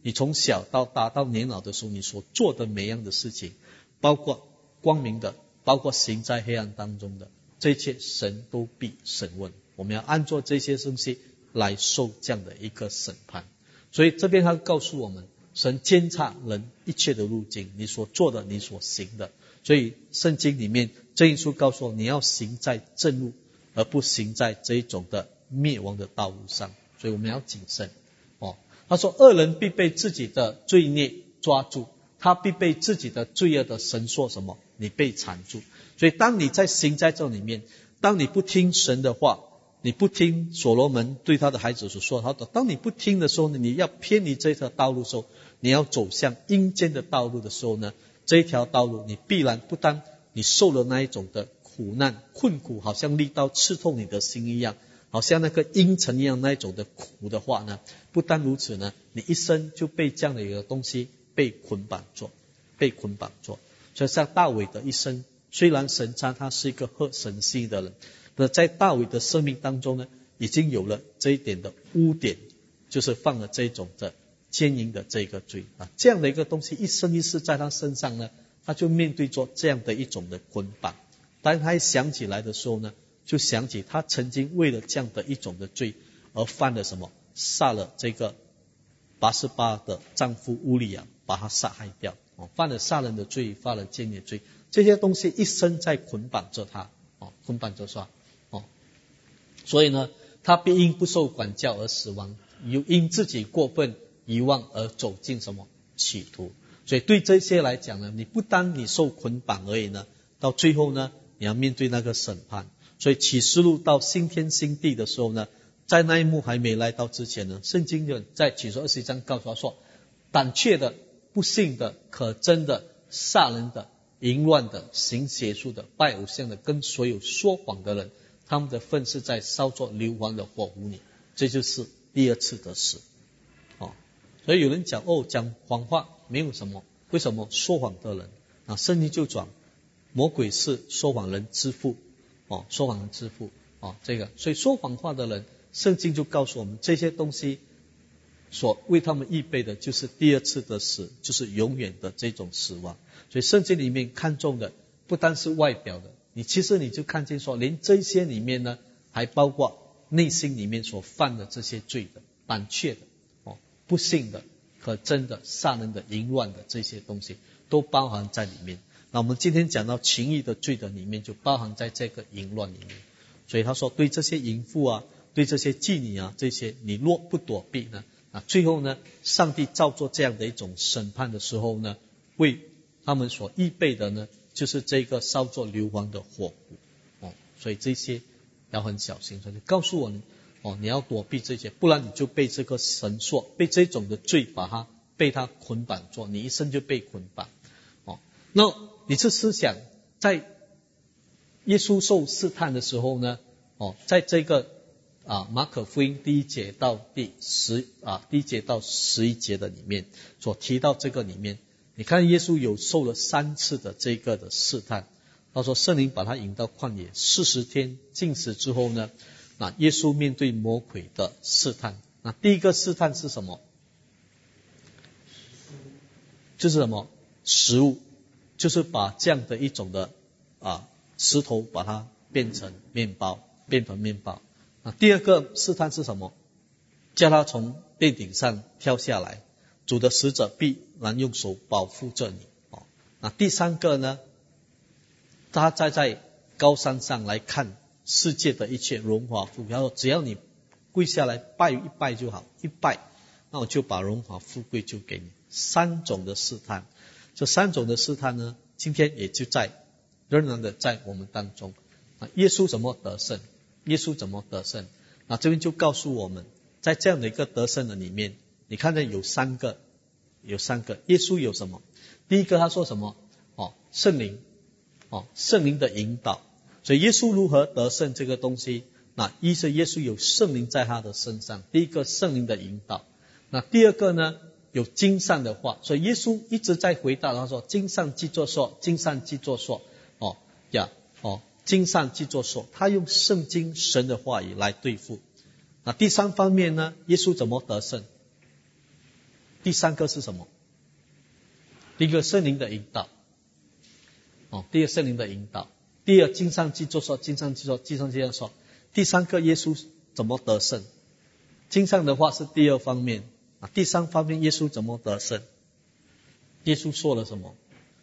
你从小到大到年老的时候，你所做的每样的事情，包括光明的，包括行在黑暗当中的，这一切神都必审问。我们要按照这些东西来受这样的一个审判。所以这边他告诉我们，神监察人一切的路径，你所做的，你所行的。所以圣经里面真耶稣告诉我，你要行在正路，而不行在这一种的灭亡的道路上。所以我们要谨慎。他说恶人必被自己的罪孽抓住，他必被自己的罪恶的绳索什么？你被缠住。所以当你在行在这里面，当你不听神的话，你不听所罗门对他的孩子所说的，当你不听的时候呢，你要偏离这条道路的时候，你要走向阴间的道路的时候呢，这一条道路你必然不单你受了那一种的苦难困苦，好像利刀刺痛你的心一样，好像那个阴沉一样那一种的苦的话呢，不单如此呢，你一生就被这样的一个东西被捆绑住。所以像大卫的一生，虽然神称他是一个合神心意的人，那在大卫的生命当中呢，已经有了这一点的污点，就是犯了这种的奸淫的这个罪啊，这样的一个东西一生一世在他身上呢，他就面对着这样的一种的捆绑。当他一想起来的时候呢，就想起他曾经为了这样的一种的罪而犯了什么，杀了这个拔示巴的丈夫乌利亚，把他杀害掉，犯了杀人的罪，犯了奸淫的罪，这些东西一生在捆绑着他，捆绑着他。所以呢，他必因不受管教而死亡，又因自己过分遗忘而走进什么歧途。所以对这些来讲呢，你不单你受捆绑而已呢，到最后呢，你要面对那个审判。所以启示录到新天新地的时候呢，在那一幕还没来到之前呢，圣经就在启示21章告诉他说，胆怯的、不信的、可憎的、杀人的、淫乱的、行邪术的、拜偶像的，跟所有说谎的人，他们的份是在烧作硫磺的火湖里。这就是第二次的死。所以有人讲讲谎话没有什么，为什么说谎的人圣经就讲魔鬼是说谎人之父，说谎人之父，这个，所以说谎话的人，圣经就告诉我们，这些东西所为他们预备的就是第二次的死，就是永远的这种死亡。所以圣经里面看重的不单是外表的，其实你就看见说，连这些里面呢，还包括内心里面所犯的这些罪的，胆怯的，不信的、可憎的、杀人的、淫乱的，这些东西都包含在里面。那我们今天讲到情欲的罪的里面，就包含在这个淫乱里面。所以他说，对这些淫妇啊，对这些妓女啊，这些你若不躲避呢，最后呢，上帝照做这样的一种审判的时候呢，为他们所预备的呢，就是这个烧作硫磺的火湖。所以这些要很小心。所以告诉我们，你要躲避这些，不然你就被这个绳索，被这种的罪被他捆绑住，你一生就被捆绑。那你去思想，在耶稣受试探的时候呢，在这个马可福音第1节到第1节到11节的里面所提到这个里面，你看耶稣有受了3次的这个的试探。他说圣灵把他引到旷野40天禁食之后呢，耶稣面对魔鬼的试探。第一个试探是什么？就是什么？食物，就是把这样的一种的石头把它变成面包。第二个试探是什么？叫他从殿顶上跳下来，主的使者必然用手保护着你。第三个呢，他在高山上来看世界的一切荣华富贵，他说只要你跪下来拜一拜就好，一拜那我就把荣华富贵就给你。3种的试探，这3种的试探呢，今天也就仍然的在我们当中。耶稣怎么得胜？这边就告诉我们，在这样的一个得胜的里面，你看到有三个。耶稣有什么？第一个他说什么？圣灵，圣灵的引导。所以耶稣如何得胜这个东西？一是耶稣有圣灵在他的身上，第一个圣灵的引导。第二个呢，有经上的话。所以耶稣一直在回答他说，经上记作说，经上记作说，经上记作说，他用圣经神的话语来对付。第三方面呢，耶稣怎么得胜？ 第三个是什么？第一个圣灵的引导，第二圣灵的引导，第二经上记着说，经上记上这样说，第三个耶稣怎么得胜？经上的话是第二方面第三方面耶稣怎么得胜？耶稣说了什么？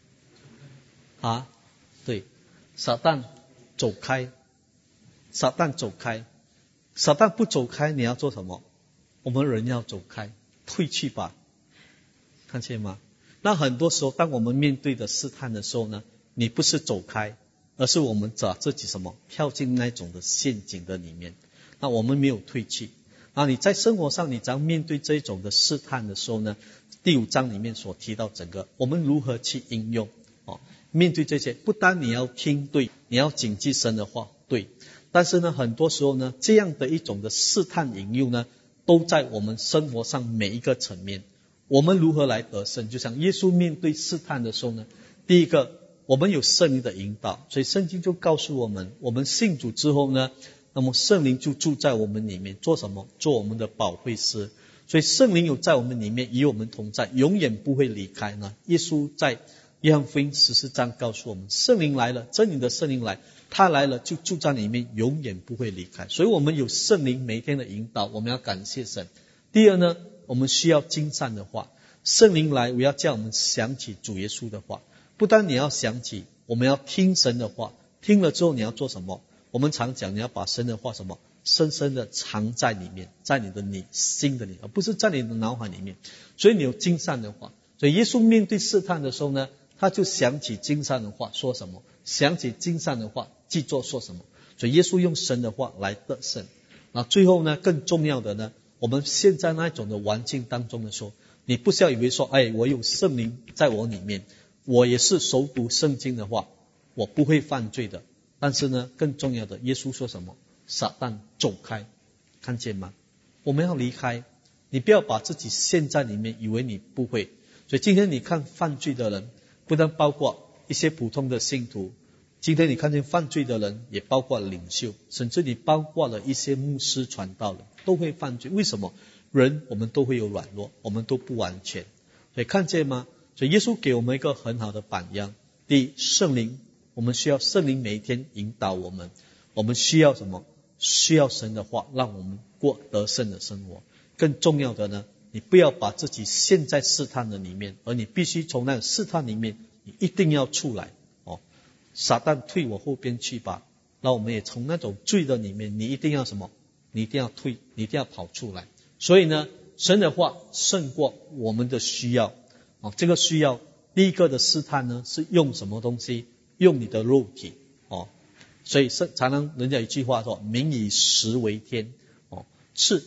对，撒旦走开，撒旦走开，撒旦不走开，你要做什么？我们人要走开，退去吧，看见吗？那很多时候，当我们面对的试探的时候呢，你不是走开，而是我们把自己什么跳进那种的陷阱的里面。那我们没有退去。那你在生活上，你只要面对这种的试探的时候呢，第5章里面所提到整个我们如何去应用面对这些，不单你要听对，你要谨记神的话对，但是呢，很多时候呢，这样的一种的试探引诱呢，都在我们生活上每一个层面。我们如何来得胜？就像耶稣面对试探的时候呢，第一个，我们有圣灵的引导，所以圣经就告诉我们，我们信主之后呢，那么圣灵就住在我们里面，做什么？做我们的保惠师。所以圣灵有在我们里面，与我们同在，永远不会离开呢。耶稣在约翰福音14章告诉我们，圣灵来了，真理的圣灵来，他来了就住在里面，永远不会离开。所以我们有圣灵每一天的引导，我们要感谢神。第二呢，我们需要经上的话，圣灵来，我要叫我们想起主耶稣的话。不但你要想起，我们要听神的话，听了之后你要做什么？我们常讲，你要把神的话什么深深的藏在里面，在你的心的里，而不是在你的脑海里面。所以你有经上的话，所以耶稣面对试探的时候呢，他就想起经上的话说什么，想起经上的话记作说什么。所以耶稣用神的话来得胜。那最后呢，更重要的呢，我们现在那种的环境当中的时候，你不是要以为说，我有圣灵在我里面，我也是熟读圣经的话，我不会犯罪的。但是呢，更重要的，耶稣说什么？撒旦走开，看见吗？我们要离开，你不要把自己陷在里面，以为你不会。所以今天你看犯罪的人，不但包括一些普通的信徒，今天你看见犯罪的人，也包括领袖，甚至你包括了一些牧师传道人，都会犯罪。为什么？人我们都会有软弱，我们都不完全。所以看见吗？所以耶稣给我们一个很好的榜样。第一，圣灵，我们需要圣灵每一天引导我们。我们需要什么？需要神的话，让我们过得胜的生活。更重要的呢，你不要把自己陷在试探的里面，而你必须从那个试探里面，你一定要出来。撒旦退我后边去吧。那我们也从那种罪的里面，你一定要什么？你一定要退，你一定要跑出来。所以呢，神的话胜过我们的需要。这个需要，第一个的试探呢，是用什么东西？用你的肉体。所以常常人家一句话说，民以食为天。吃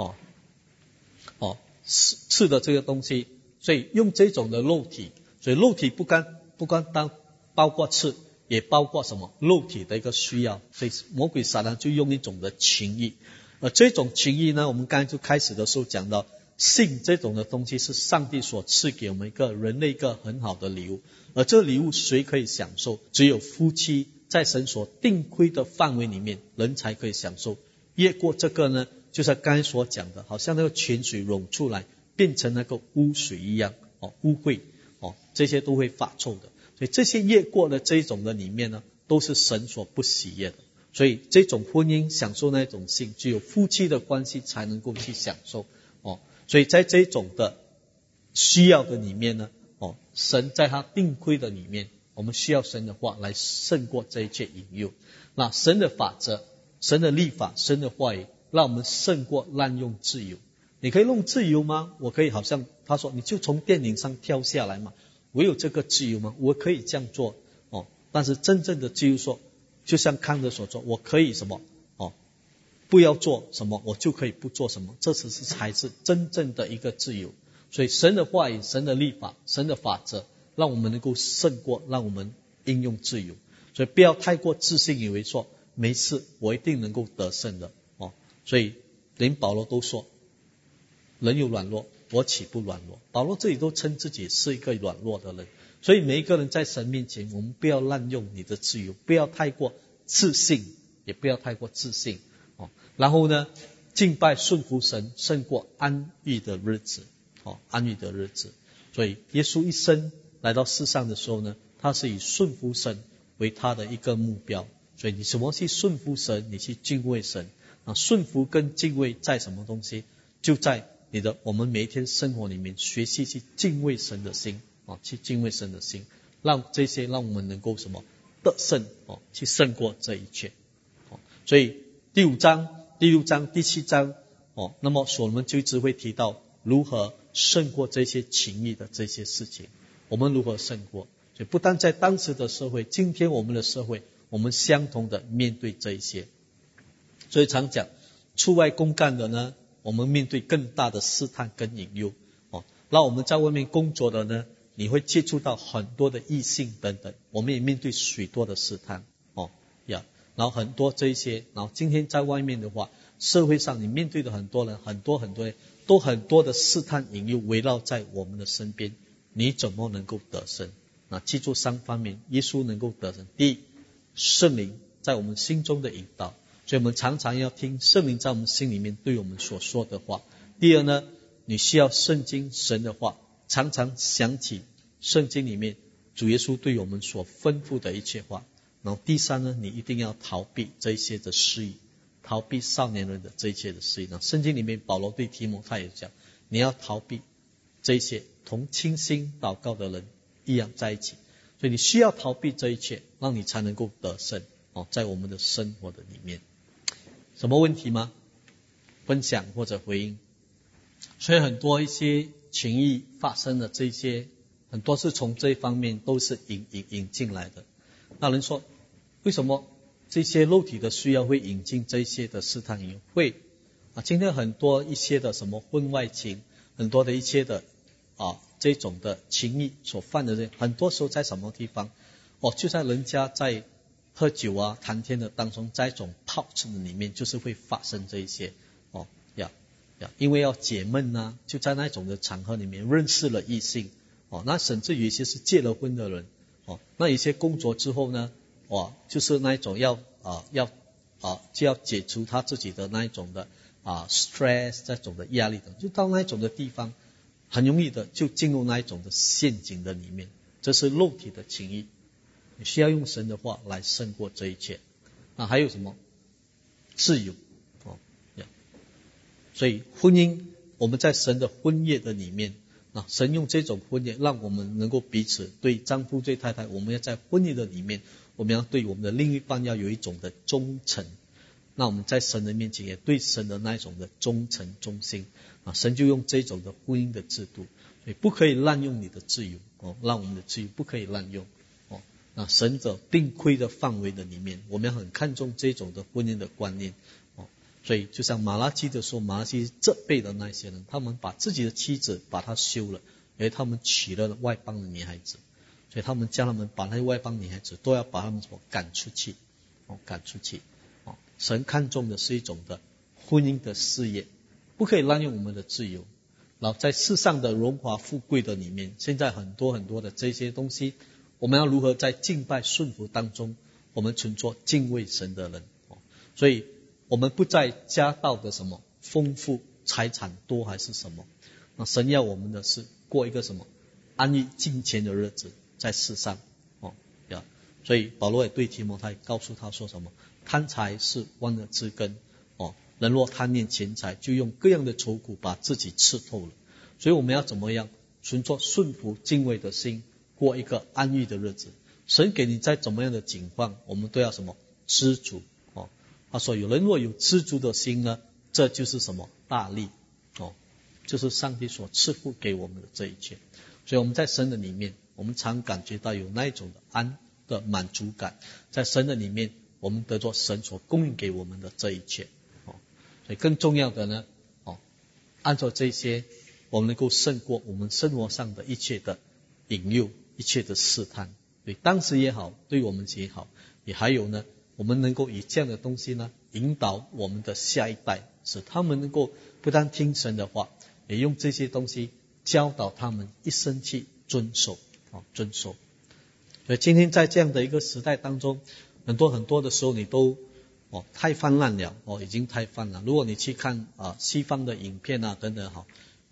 吃的这个东西，所以用这种的肉体。所以肉体不单包括吃，也包括什么？肉体的一个需要。所以魔鬼撒旦就用一种的情欲。而这种情欲呢，我们刚才就开始的时候讲到，性这种的东西是上帝所赐给我们一个人类一个很好的礼物。而这个礼物谁可以享受？只有夫妻在神所定规的范围里面，人才可以享受。越过这个呢，就像刚才所讲的，好像那个泉水涌出来，变成那个污水一样，污秽，这些都会发臭的。所以这些越过了这一种的里面呢，都是神所不喜悦的。所以这种婚姻享受那种性，只有夫妻的关系才能够去享受。所以在这种的需要的里面呢，神在他定规的里面，我们需要神的话来胜过这一切引诱。那神的法则，神的律法，神的话语，让我们胜过滥用自由。你可以用自由吗？我可以好像他说，你就从电影上跳下来嘛。我有这个自由吗？我可以这样做。但是真正的自由说，就像康德所说，我可以什么？不要做什么，我就可以不做什么。这才是真正的一个自由。所以神的话语，神的律法，神的法则，让我们能够胜过，让我们应用自由。所以不要太过自信，以为说没事，我一定能够得胜的。所以连保罗都说，人有软弱，我岂不软弱？保罗这里都称自己是一个软弱的人。所以每一个人在神面前，我们不要滥用你的自由，不要太过自信，也不要太过自信。然后呢，敬拜顺服神胜过安逸的日子。 安逸的日子。所以耶稣一生来到世上的时候呢，他是以顺服神为他的一个目标。所以你什么去顺服神，你去敬畏神。顺服跟敬畏在什么东西？就在我们每一天生活里面学习去敬畏神的心，去敬畏神的心，让我们能够什么得胜，去胜过这一切。所以第5章、第6章、第7章，那么所罗门就一直会提到如何胜过这些情欲的这些事情，我们如何胜过。所以不但在当时的社会，今天我们的社会，我们相同的面对这一些。所以常讲出外公干的呢，我们面对更大的试探跟引诱。那我们在外面工作的呢，你会接触到很多的异性等等，我们也面对许多的试探。然后很多这一些，然后今天在外面的话，社会上你面对的很多人，很多人都很多的试探引诱围绕在我们的身边，你怎么能够得胜？记住3方面，耶稣能够得胜。第一，圣灵在我们心中的引导，所以我们常常要听圣灵在我们心里面对我们所说的话。第二呢，你需要圣经神的话，常常想起圣经里面主耶稣对我们所吩咐的一切话。然后第3呢，你一定要逃避这一些的失意，逃避少年人的这一切的失意。圣经里面保罗对提摩太也讲，你要逃避这一些同清心祷告的人一样在一起。所以你需要逃避这一切，让你才能够得胜，在我们的生活的里面。什么问题吗？分享或者回应。所以很多一些情谊发生的这些，很多是从这一方面都是引进来的。那人说，为什么这些肉体的需要会引进这些的试探引诱？会今天很多一些的什么婚外情，很多的一些的这种的情谊所犯的，很多时候在什么地方？就在人家在喝酒谈天的当中，在一种泡池里面，就是会发生这一些因为要解闷就在那种的场合里面认识了异性那甚至有一些是结了婚的人那有些工作之后呢就是那一种就要解除他自己的那一种的stress 这种的压力的，就到那一种的地方，很容易的就进入那一种的陷阱的里面。这是肉体的情谊，你需要用神的话来胜过这一切。还有什么？自由所以婚姻，我们在神的婚约的里面神用这种婚约让我们能够彼此，对丈夫对太太，我们要在婚约的里面，我们要对我们的另一半要有一种的忠诚。那我们在神的面前也对神的那一种的忠诚忠心神就用这种的婚姻的制度，所以不可以滥用你的自由让我们的自由不可以滥用那神的定规的范围的里面，我们要很看重这种的婚姻的观念所以就像马拉基的说，马拉基这辈的那些人，他们把自己的妻子把她休了，因为他们娶了外邦的女孩子，所以他们叫他们把那些外邦女孩子都要把他们赶出去赶出去神看重的是一种的婚姻的事业，不可以滥用我们的自由。然后在世上的荣华富贵的里面，现在很多很多的这些东西，我们要如何在敬拜顺服当中，我们存做敬畏神的人所以我们不在家道的什么丰富财产多还是什么，那神要我们的是过一个什么安逸敬虔的日子在世上所以保罗也对提摩太告诉他说什么，贪财是万恶之根人若贪念钱财，就用各样的愁苦把自己刺透了。所以我们要怎么样存着顺服敬畏的心，过一个安逸的日子。神给你在怎么样的境况，我们都要什么知足他说有人若有知足的心呢，这就是什么大利就是上帝所赐福给我们的这一切。所以我们在神的里面，我们常感觉到有那一种的安的满足感，在神的里面我们得着神所供应给我们的这一切所以更重要的呢按照这些，我们能够胜过我们生活上的一切的引诱，一切的试探，对当时也好，对我们也好，也还有呢我们能够以这样的东西呢引导我们的下一代，使他们能够不但听神的话，也用这些东西教导他们一生去遵守遵守。所以今天在这样的一个时代当中，很多的时候你都太泛滥了已经太泛滥。如果你去看西方的影片等等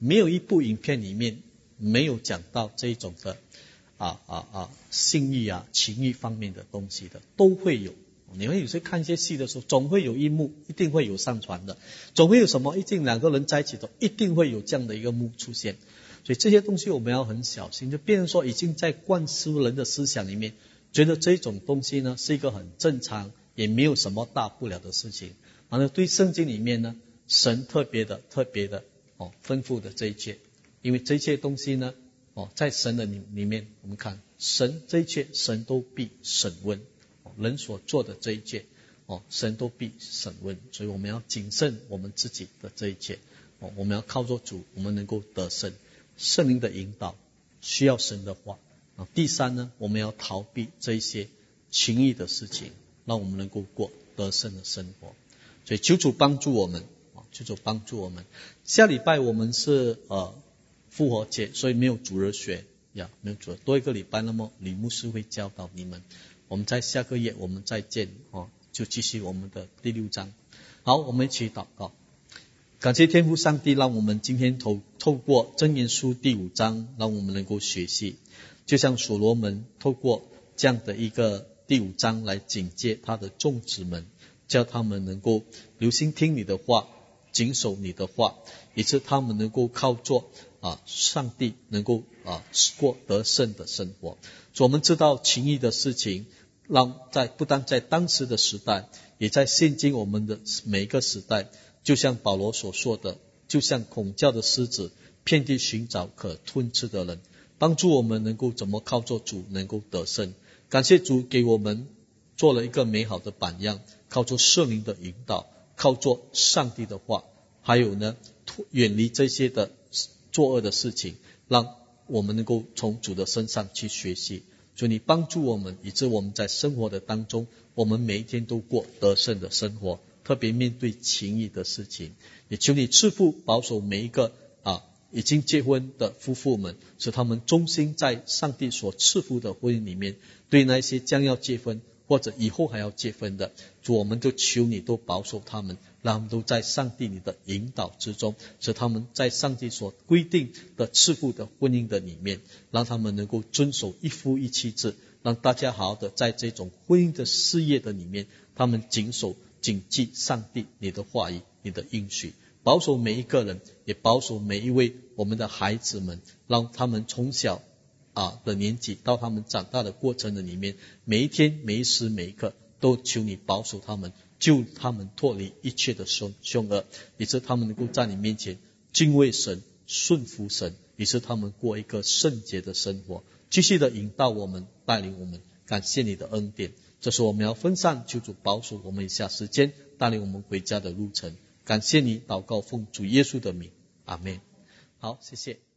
没有一部影片里面没有讲到这种的性欲情欲方面的东西的，都会有。你们有时看一些戏的时候，总会有一幕一定会有上传的，总会有什么一定两个人在一起的，一定会有这样的一个幕出现。所以这些东西我们要很小心，就变成说已经在灌输人的思想里面，觉得这种东西呢是一个很正常，也没有什么大不了的事情。然后对圣经里面呢，神特别的吩咐的这一切，因为这些东西呢在神的里面，我们看神这一切神都必审问。人所做的这一切神都必审问，所以我们要谨慎我们自己的这一切我们要靠着主，我们能够得胜。圣灵的引导，需要神的话。第三呢，我们要逃避这一些情欲的事情，让我们能够过得胜的生活。所以求主帮助我们，求主帮助我们。下礼拜我们是复活节，所以没有主日学没有主日，多一个礼拜，那么李牧师会教导你们。我们在下个月我们再见就继续我们的第6章。好，我们一起祷告。感谢天父上帝，让我们今天透过箴言书第5章，让我们能够学习，就像所罗门透过这样的一个第5章来警戒他的众子们，叫他们能够留心听你的话，谨守你的话，以致他们能够靠着上帝能够过得胜的生活。所以我们知道情欲的事情，不但在当时的时代，也在现今我们的每一个时代，就像保罗所说的，就像恐叫的狮子，遍地寻找可吞吃的人，帮助我们能够怎么靠着主能够得胜。感谢主给我们做了一个美好的榜样，靠着圣灵的引导，靠着上帝的话，还有呢远离这些的作恶的事情，让我们能够从主的身上去学习。求你帮助我们，以致我们在生活的当中，我们每一天都过得胜的生活，特别面对情欲的事情。也求你赐福保守每一个已经结婚的夫妇们，使他们忠心在上帝所赐福的婚姻里面。对那些将要结婚或者以后还要结婚的，主，我们都求你都保守他们，让他们都在上帝你的引导之中，使他们在上帝所规定的赐福的婚姻的里面，让他们能够遵守一夫一妻制，让大家好好的在这种婚姻的事业的里面，他们谨记上帝你的话语，你的应许，保守每一个人，也保守每一位我们的孩子们，让他们从小的年纪到他们长大的过程的里面，每一天每一时每一刻都求你保守他们，救他们脱离一切的凶恶，以致他们能够在你面前敬畏神，顺服神，以致他们过一个圣洁的生活，继续的引导我们，带领我们。感谢你的恩典，这是我们要分散，求主保守我们一下时间，带领我们回家的路程。感谢你，祷告奉主耶稣的名，阿们。好，谢谢。